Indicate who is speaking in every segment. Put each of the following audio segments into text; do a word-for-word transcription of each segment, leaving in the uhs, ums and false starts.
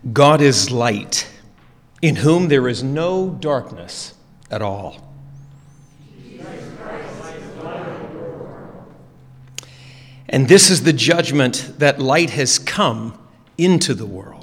Speaker 1: God is light, in whom there is no darkness at all. And this is the judgment, that light has come into the world.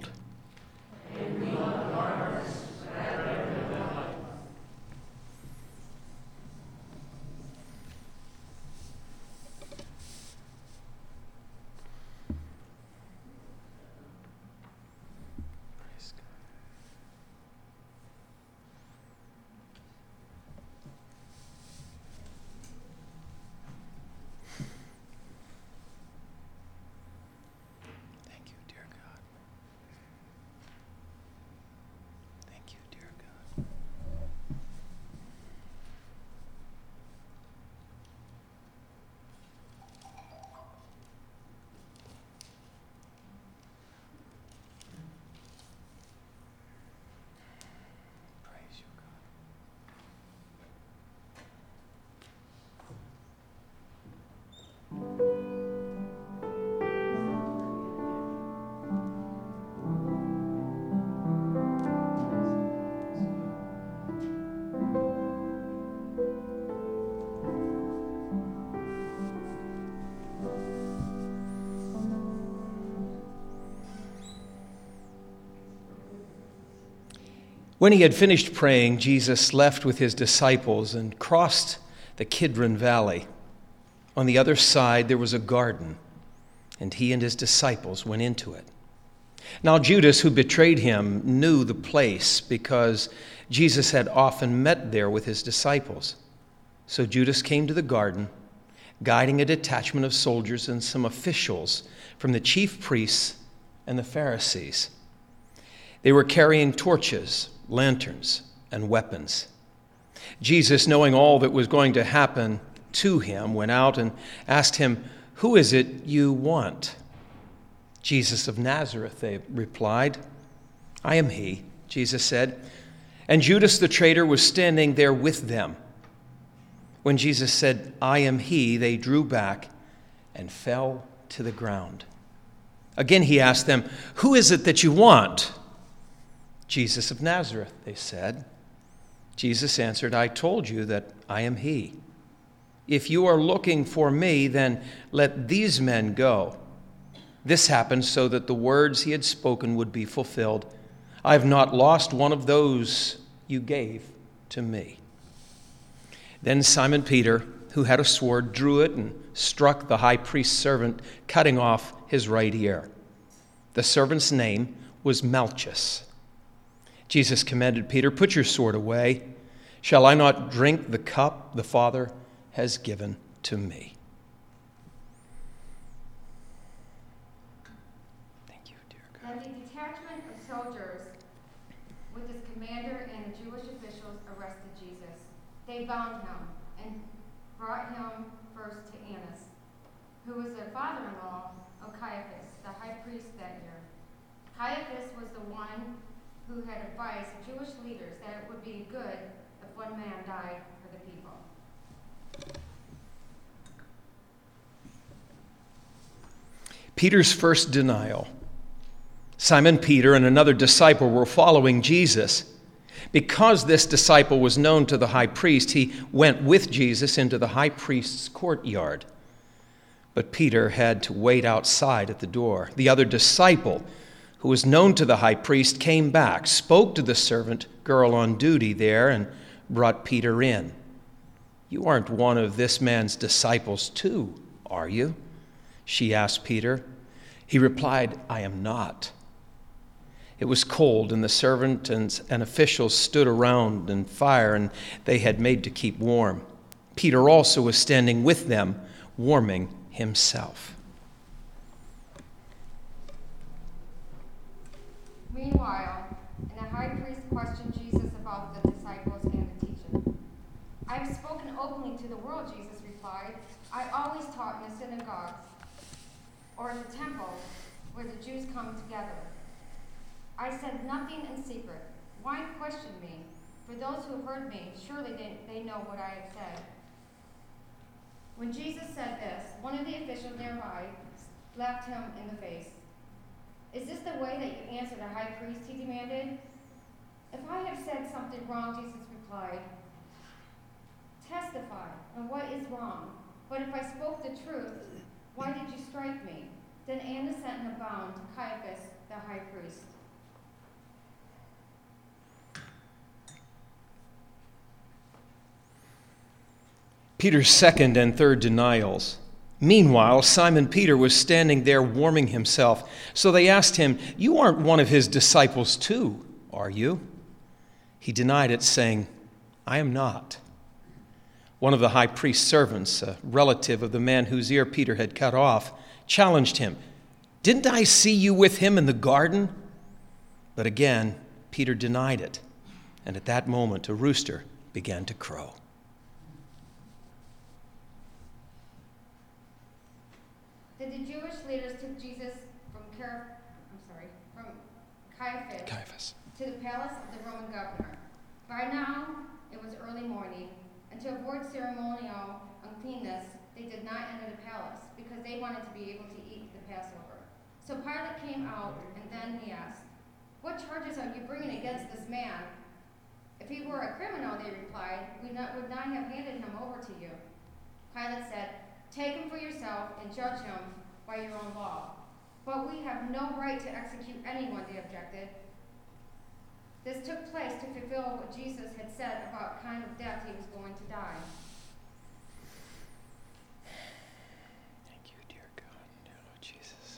Speaker 1: When he had finished praying, Jesus left with his disciples and crossed the Kidron Valley. On the other side there was a garden, and he and his disciples went into it. Now Judas, who betrayed him, knew the place because Jesus had often met there with his disciples. So Judas came to the garden, guiding a detachment of soldiers and some officials from the chief priests and the Pharisees. They were carrying torches, lanterns, and weapons. Jesus, knowing all that was going to happen to him, went out and asked him, "Who is it you want?" "Jesus of Nazareth," they replied. "I am he," Jesus said. And Judas the traitor was standing there with them. When Jesus said, "I am he," they drew back and fell to the ground. Again he asked them, "Who is it that you want?" "Jesus of Nazareth," they said. Jesus answered, "I told you that I am he. If you are looking for me, then let these men go." This happened so that the words he had spoken would be fulfilled. "I have not lost one of those you gave to me." Then Simon Peter, who had a sword, drew it and struck the high priest's servant, cutting off his right ear. The servant's name was Malchus. Jesus commanded Peter, "Put your sword away. Shall I not drink the cup the Father has given to me?" Thank you, dear God.
Speaker 2: Then the detachment of soldiers with his commander and the Jewish officials arrested Jesus. They bound him and brought him first to Annas, who was the father-in-law of Caiaphas, the high priest that year. Caiaphas was the one who had advised the Jewish leaders that it would be good if one man died for the people.
Speaker 1: Peter's first denial. Simon Peter and another disciple were following Jesus. Because this disciple was known to the high priest, he went with Jesus into the high priest's courtyard. But Peter had to wait outside at the door. The other disciple, who was known to the high priest, came back, spoke to the servant girl on duty there, and brought Peter in. "You aren't one of this man's disciples too, are you?" she asked Peter. He replied, "I am not." It was cold, and the servant and, and officials stood around in fire, and they had made to keep warm. Peter also was standing with them, warming himself.
Speaker 2: Meanwhile, and the high priest questioned Jesus about the disciples and the teaching. "I have spoken openly to the world," Jesus replied. "I always taught in the synagogues or in the temple where the Jews come together. I said nothing in secret. Why question me? For those who heard me, surely they, they know what I have said." When Jesus said this, one of the officials nearby slapped him in the face. Is this the way that you answer the high priest? He demanded. If I have said something wrong, Jesus replied, testify on what is wrong. But if I spoke the truth, why did you strike me? Then Annas sent him bound to Caiaphas, the high priest.
Speaker 1: Peter's second and third denials. Meanwhile, Simon Peter was standing there warming himself. So they asked him, "You aren't one of his disciples too, are you?" He denied it, saying, "I am not." One of the high priest's servants, a relative of the man whose ear Peter had cut off, challenged him, "Didn't I see you with him in the garden?" But again, Peter denied it. And at that moment, a rooster began to crow.
Speaker 2: Then the Jewish leaders took Jesus from Car- I'm sorry, from Caiaphas,
Speaker 1: Caiaphas
Speaker 2: to the palace of the Roman governor. By now, it was early morning, and to avoid ceremonial uncleanness, they did not enter the palace, because they wanted to be able to eat the Passover. So Pilate came out, and then he asked, "What charges are you bringing against this man?" "If he were a criminal," they replied, "we not, would not have handed him over to you." Pilate said, "Take him for yourself and judge him by your own law." "But we have no right to execute anyone," they objected. This took place to fulfill what Jesus had said about the kind of death he was going to die.
Speaker 1: Thank you, dear God, dear Lord Jesus.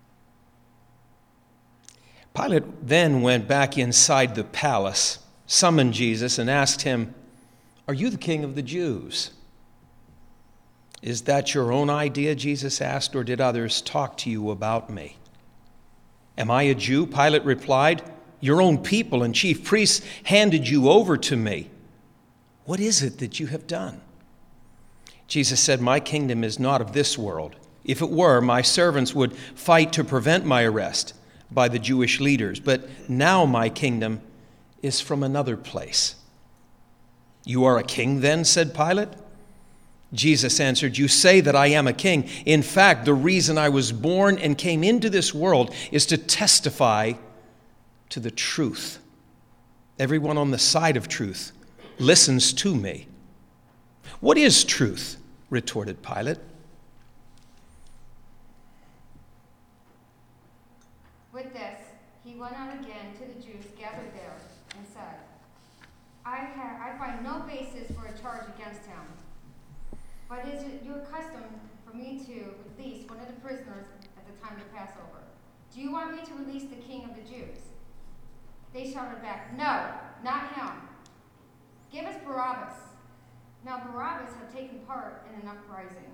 Speaker 1: Pilate then went back inside the palace, summoned Jesus, and asked him, "Are you the king of the Jews?" "Is that your own idea?" Jesus asked, "or did others talk to you about me?" "Am I a Jew?" Pilate replied. "Your own people and chief priests handed you over to me. What is it that you have done?" Jesus said, "My kingdom is not of this world. If it were, my servants would fight to prevent my arrest by the Jewish leaders. But now my kingdom is from another place." "You are a king then?" said Pilate. Jesus answered, "You say that I am a king. In fact, the reason I was born and came into this world is to testify to the truth. Everyone on the side of truth listens to me." "What is truth?" retorted Pilate.
Speaker 2: With this, he went out again to the Jews gathered there and said, I, ha- I find no basis for a charge against him. But is it your custom for me to release one of the prisoners at the time of Passover? Do you want me to release the king of the Jews?" They shouted back, "No, not him. Give us Barabbas." Now Barabbas had taken part in an uprising.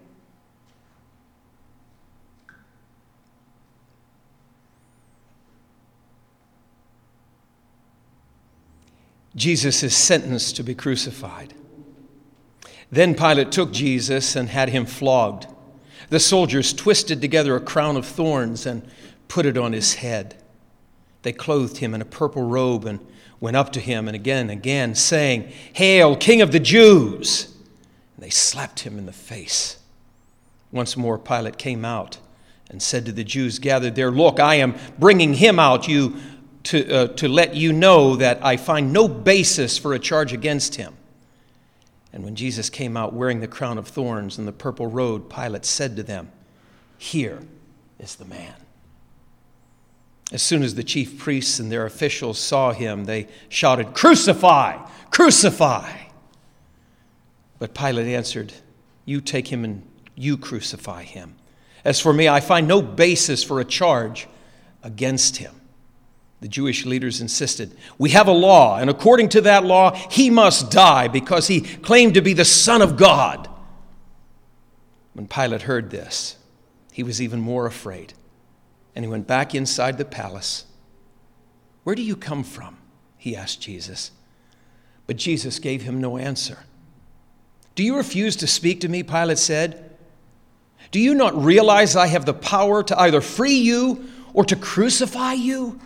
Speaker 1: Jesus is sentenced to be crucified. Then Pilate took Jesus and had him flogged. The soldiers twisted together a crown of thorns and put it on his head. They clothed him in a purple robe and went up to him and again and again, saying, "Hail, King of the Jews!" And they slapped him in the face. Once more Pilate came out and said to the Jews gathered there, "Look, I am bringing him out you to, uh, to let you know that I find no basis for a charge against him." And when Jesus came out wearing the crown of thorns and the purple robe, Pilate said to them, "Here is the man." As soon as the chief priests and their officials saw him, they shouted, "Crucify! Crucify!" But Pilate answered, "You take him and you crucify him. As for me, I find no basis for a charge against him." The Jewish leaders insisted, "We have a law, and according to that law, he must die because he claimed to be the Son of God." When Pilate heard this, he was even more afraid, and he went back inside the palace. "Where do you come from?" he asked Jesus. But Jesus gave him no answer. "Do you refuse to speak to me?" Pilate said. "Do you not realize I have the power to either free you or to crucify you?"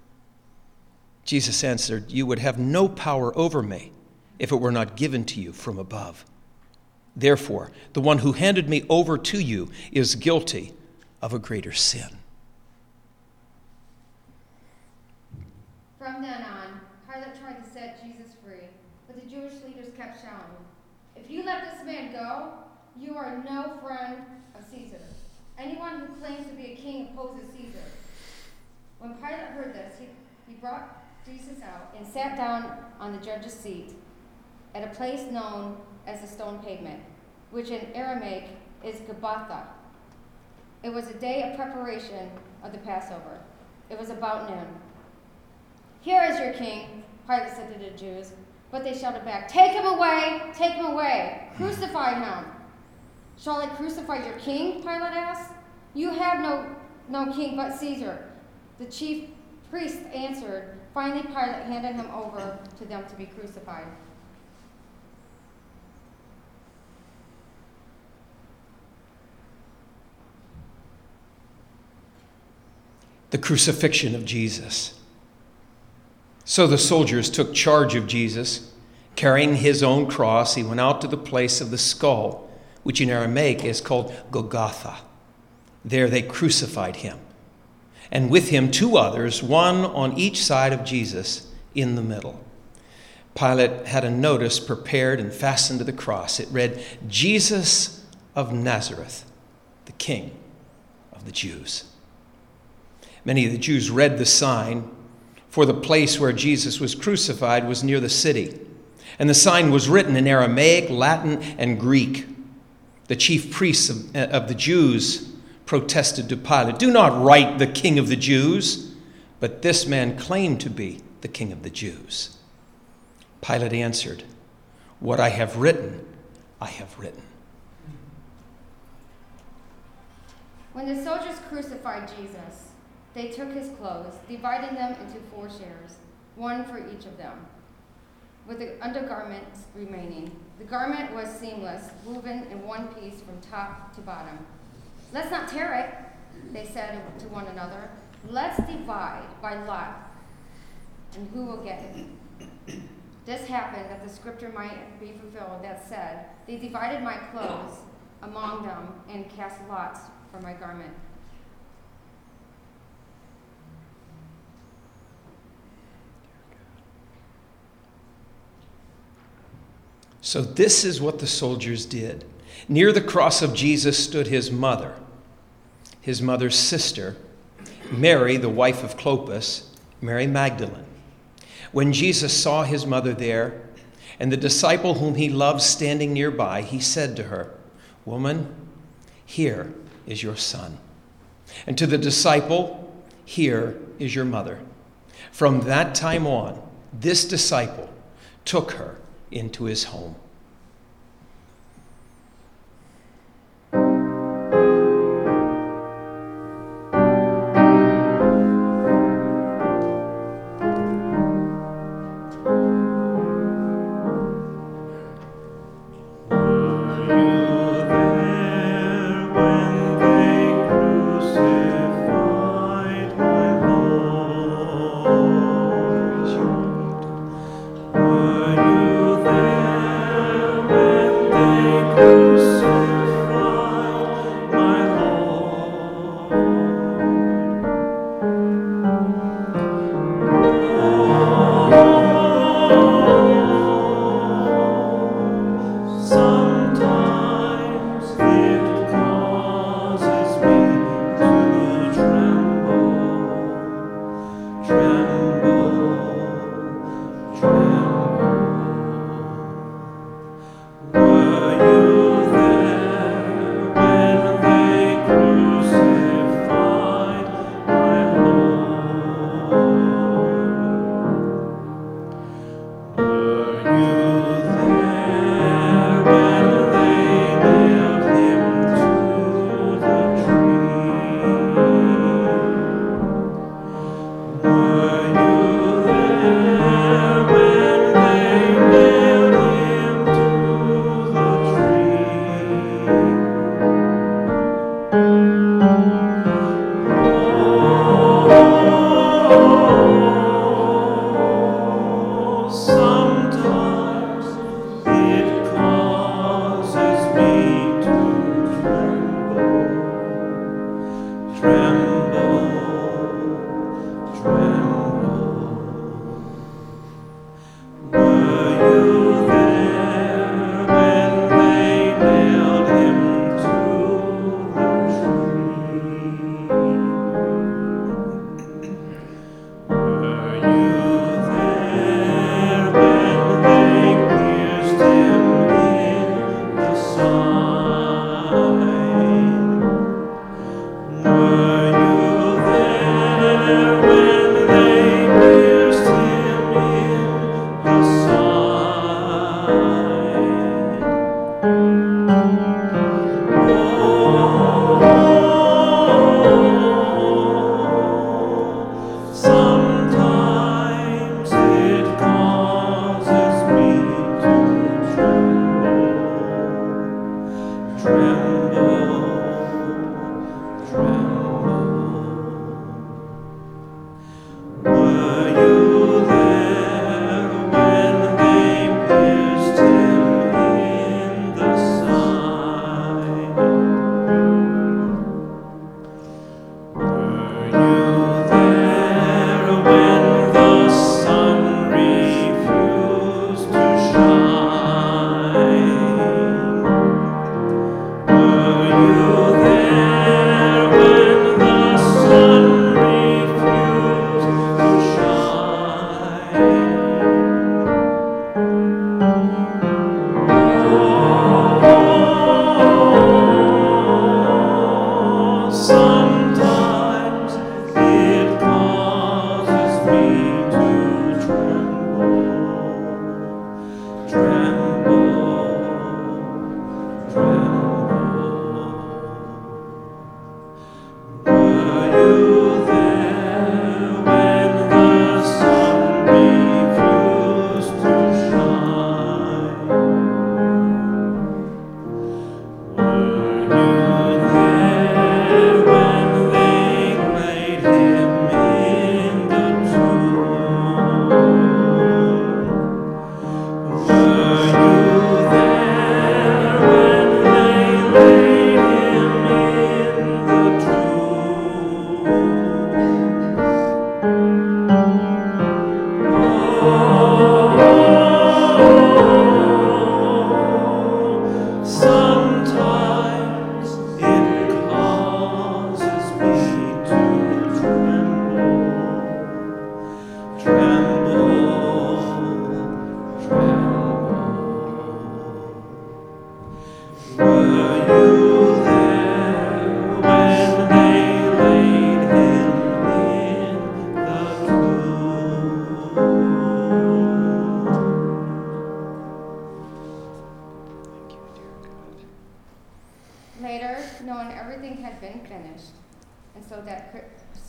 Speaker 1: Jesus answered, "You would have no power over me if it were not given to you from above. Therefore, the one who handed me over to you is guilty of a greater sin."
Speaker 2: From then on, Pilate tried to set Jesus free, but the Jewish leaders kept shouting, "If you let this man go, you are no friend of Caesar. Anyone who claims to be a king opposes Caesar." When Pilate heard this, he, he brought Jesus out and sat down on the judge's seat at a place known as the stone pavement, which in Aramaic is Gabbatha. It was a day of preparation of the Passover. It was about noon. "Here is your king," Pilate said to the Jews, but they shouted back, "Take him away! Take him away! Crucify him!" "Shall I crucify your king?" Pilate asked. "You have no, no king but Caesar." The chief priest answered. Finally, Pilate handed him over to them to be crucified.
Speaker 1: The crucifixion of Jesus. So the soldiers took charge of Jesus. Carrying his own cross, he went out to the place of the skull, which in Aramaic is called Golgotha. There they crucified him, and with him two others, one on each side of Jesus, in the middle. Pilate had a notice prepared and fastened to the cross. It read, "Jesus of Nazareth, the King of the Jews." Many of the Jews read the sign, for the place where Jesus was crucified was near the city. And the sign was written in Aramaic, Latin, and Greek. The chief priests of, of the Jews protested to Pilate, "Do not write the King of the Jews." But this man claimed to be the King of the Jews. Pilate answered, "What I have written, I have written."
Speaker 2: When the soldiers crucified Jesus, they took his clothes, dividing them into four shares, one for each of them, with the undergarments remaining. The garment was seamless, woven in one piece from top to bottom. "Let's not tear it," they said to one another. "Let's divide by lot, and who will get it?" This happened that the scripture might be fulfilled that said, "They divided my clothes among them and cast lots for my garment."
Speaker 1: So this is what the soldiers did. Near the cross of Jesus stood his mother, his mother's sister, Mary, the wife of Clopas, Mary Magdalene. When Jesus saw his mother there and the disciple whom he loved standing nearby, he said to her, "Woman, here is your son." And to the disciple, "Here is your mother." From that time on, this disciple took her into his home.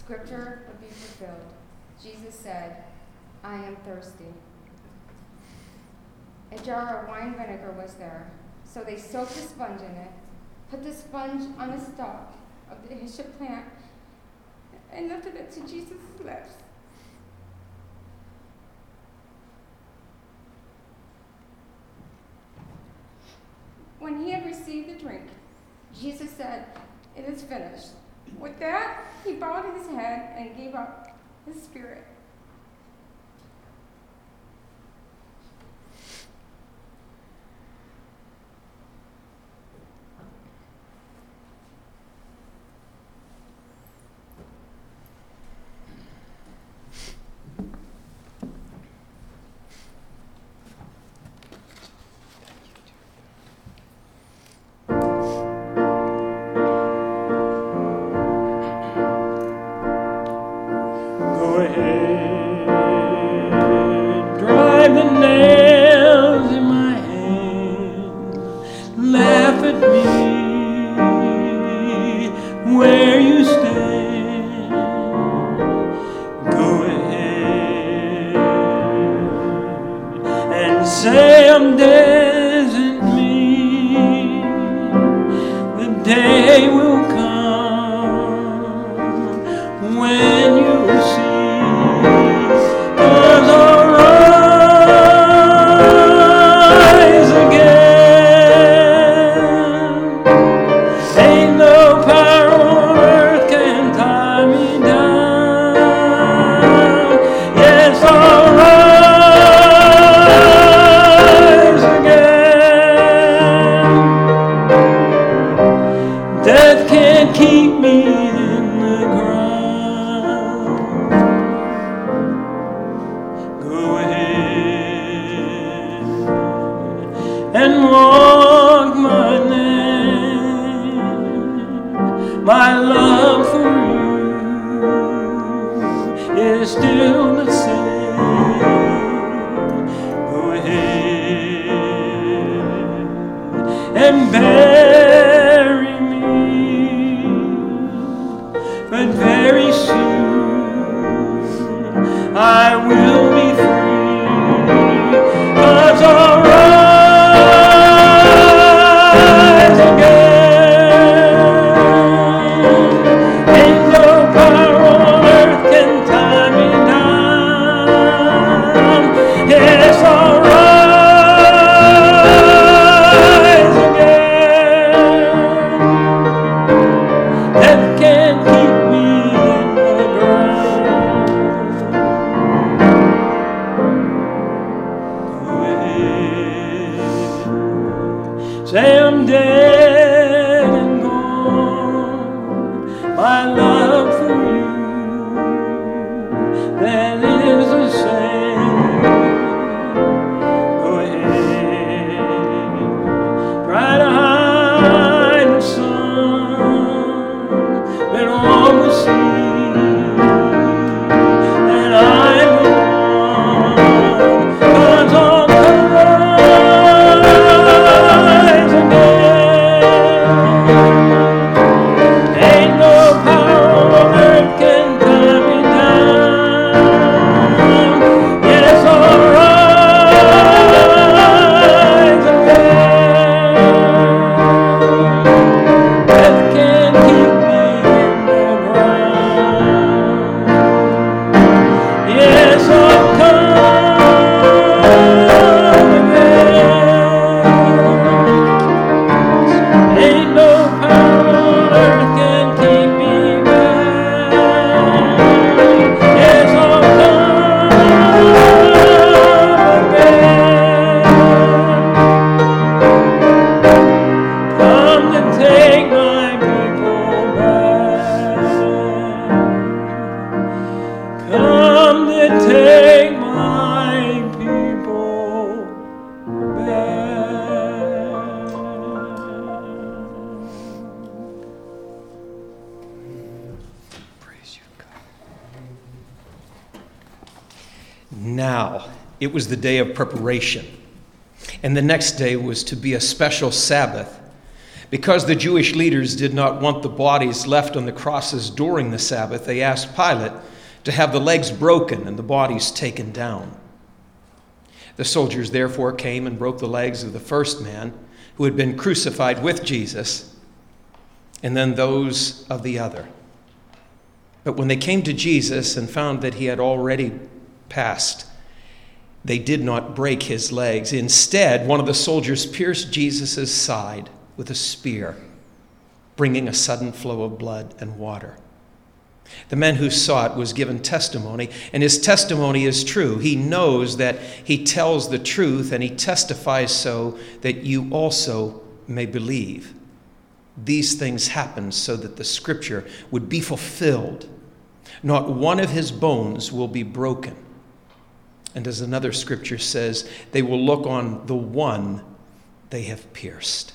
Speaker 2: Scripture would be fulfilled. Jesus said, I am thirsty. A jar of wine vinegar was there, so they soaked a sponge in it, put the sponge on the stalk of the hyssop plant, and lifted it to Jesus' lips. When he had received the drink, Jesus said, it is finished. With that, he bowed his head and gave up his spirit.
Speaker 1: Now, it was the day of preparation, and the next day was to be a special Sabbath, Because the Jewish leaders did not want the bodies left on the crosses during the Sabbath, they asked Pilate to have the legs broken and the bodies taken down. The soldiers therefore came and broke the legs of the first man who had been crucified with Jesus, and then those of the other. But when they came to Jesus and found that he had already passed, they did not break his legs. Instead, one of the soldiers pierced Jesus' side with a spear, bringing a sudden flow of blood and water. The man who saw it was given testimony, and his testimony is true. He knows that he tells the truth, and he testifies so that you also may believe. These things happened so that the scripture would be fulfilled. Not one of his bones will be broken. And as another scripture says, they will look on the one they have pierced.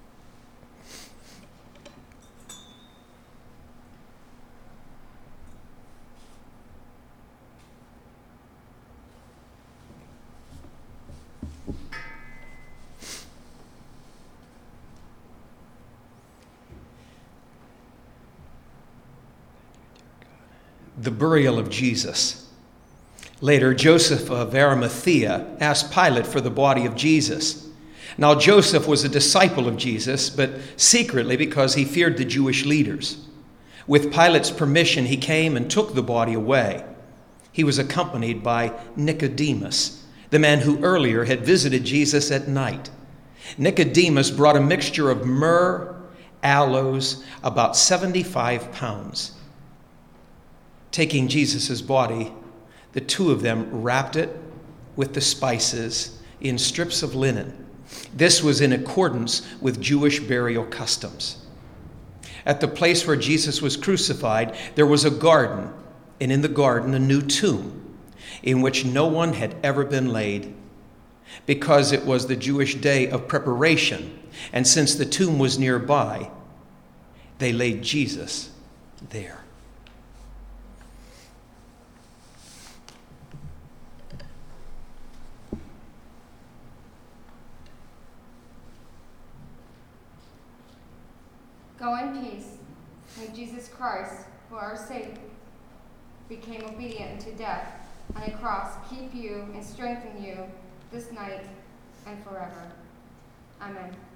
Speaker 1: The burial of Jesus. Later, Joseph of Arimathea asked Pilate for the body of Jesus. Now, Joseph was a disciple of Jesus, but secretly because he feared the Jewish leaders. With Pilate's permission, he came and took the body away. He was accompanied by Nicodemus, the man who earlier had visited Jesus at night. Nicodemus brought a mixture of myrrh, aloes, about seventy-five pounds. Taking Jesus' body, the two of them wrapped it with the spices in strips of linen. This was in accordance with Jewish burial customs. At the place where Jesus was crucified, there was a garden, and in the garden a new tomb, in which no one had ever been laid, because it was the Jewish day of preparation, and since the tomb was nearby, they laid Jesus there.
Speaker 2: Go in peace. May Jesus Christ, for our sake, became obedient unto death on a cross, keep you and strengthen you this night and forever. Amen.